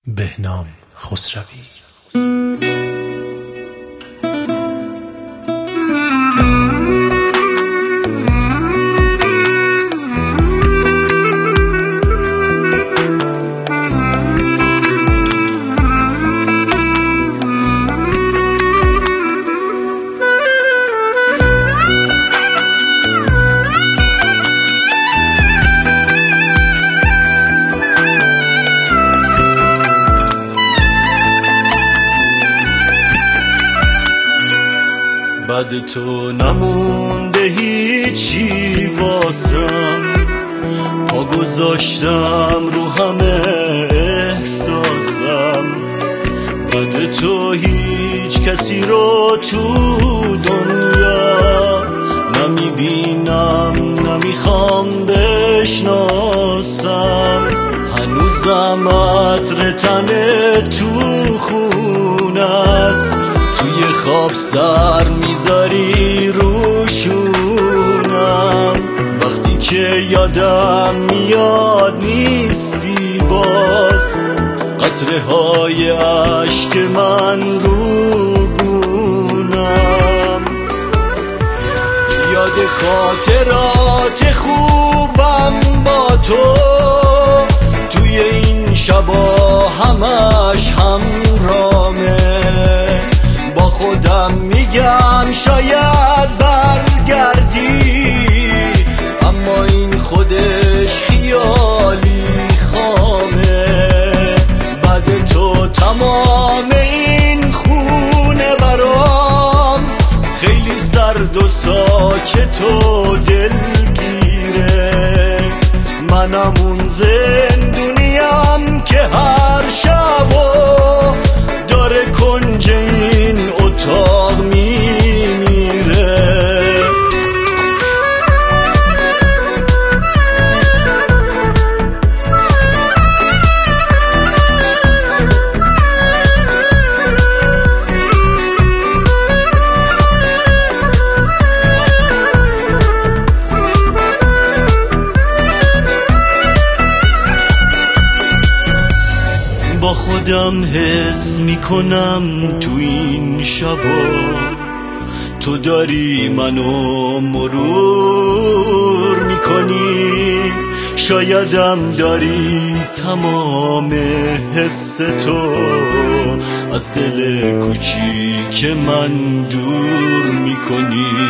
بهنام خسروی. بعد تو نمونده هیچی واسم، پا گذاشتم رو همه احساسم. بعد تو هیچ کسی رو تو دنیا نمیبینم، نمیخوام بشناسم. هنوزم عطر تنه تو خونه است، توی خواب سر میذاری روشونم. وقتی که یادم میاد نیستی باز، قطره های عشق من رو گونم. یاد خاطرات خوبم با تو توی این شبا همش همرامه. با خودم میگم شاید برگردی، اما این خودش خیالی خامه. بعد تو تمام این خونه برام خیلی سرد و ساکت و دلگیره. منم اون زندونیم که هر شبو داره کنج این اتاق میمیره. با خودم حس میکنم تو این شبا تو داری منو مرور میکنی. شایدم داری تمام حس تو از دل کوچیک من دور میکنی.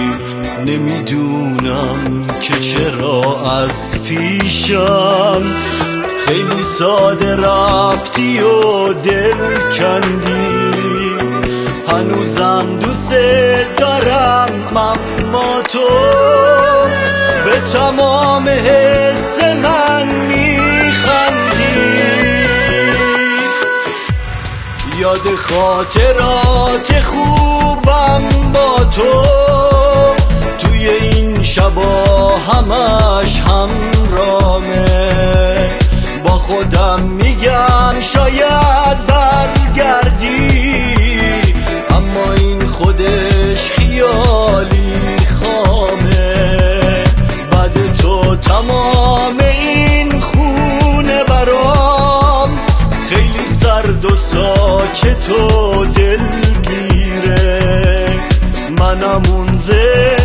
نمیدونم که چرا از پیشم خیلی ساده رفتی و دل کندی. هنوزم دوست دارم اما تو به تمام حس من میخندی. یاد خاطرات خوبم با تو توی این شبا همش همرامه. با خودم میگم شاید برگردی، اما این خودش خیالی خامه. بعد تو تمام این خونه برام خیلی سرد و ساکت و دلگیره. منم اون